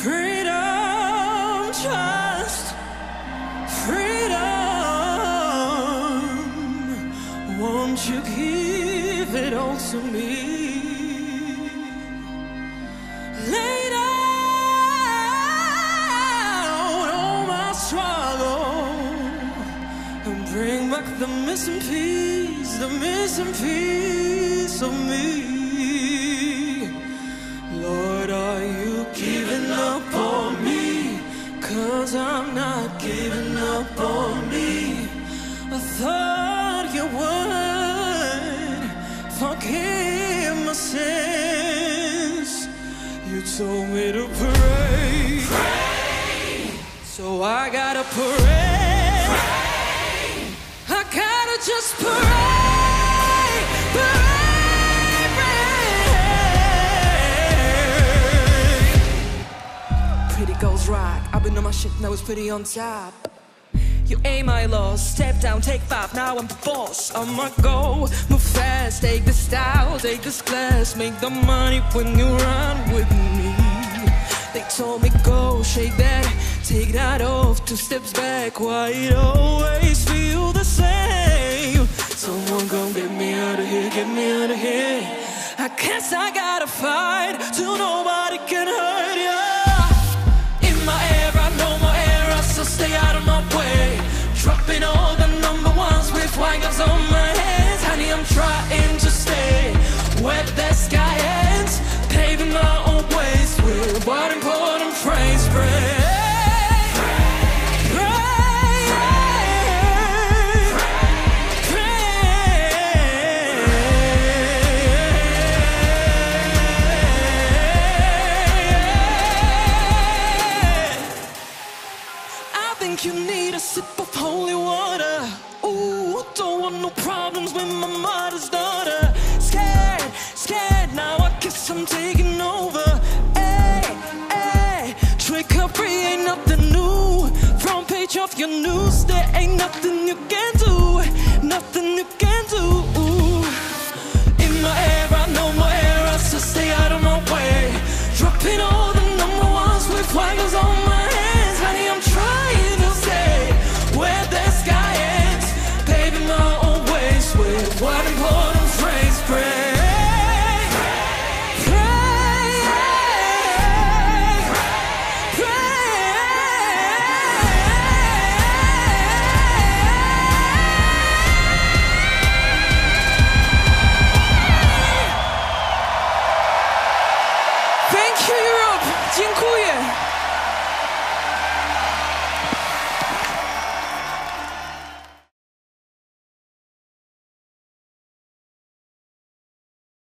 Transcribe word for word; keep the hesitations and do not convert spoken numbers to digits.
Freedom, just freedom. Won't you give it all to me? Lay down all my struggle and bring back the missing piece, the missing piece of me. Lord, are you giving up on me? 'Cause I'm not giving up on me. I thought you would forgive my sins. You told me to pray, pray. So I gotta pray, pray. I gotta just pray, pray, pray. Pretty girls rock. I've been on my shit, now it's pretty on top. You ain't my loss, step down, take five, now I'm the boss. I'ma go, move fast, take the style, take this class, make the money when you run with me. They told me go, shake that, take that off, two steps back, why it always feel the same? Someone gon' get me out of here, get me out of here. I guess I gotta fight till nobody can hurt ya. In my era, no more era, so stay out of my way. Dropping all the number ones with wagons on my hands. Honey, I'm trying to stay where the sky ends, paving my own ways with what important phrase. Pray, pray, pray. I think you need a sip of holy water. Ooh, don't want no problems with my mother's daughter. Scared, scared, now I guess I'm taking over. Hey, hey, trickery ain't nothing new. Front page of your news, there ain't nothing you can do, nothing you can do. In my era, no more era, so stay out of my way. Dropping all the number ones with wagons on my hands. Honey, I'm trying to stay where the sky ends, paving my own ways with what important phrase. Pray, pray, pray. Thank you, Europe. Dziękuję.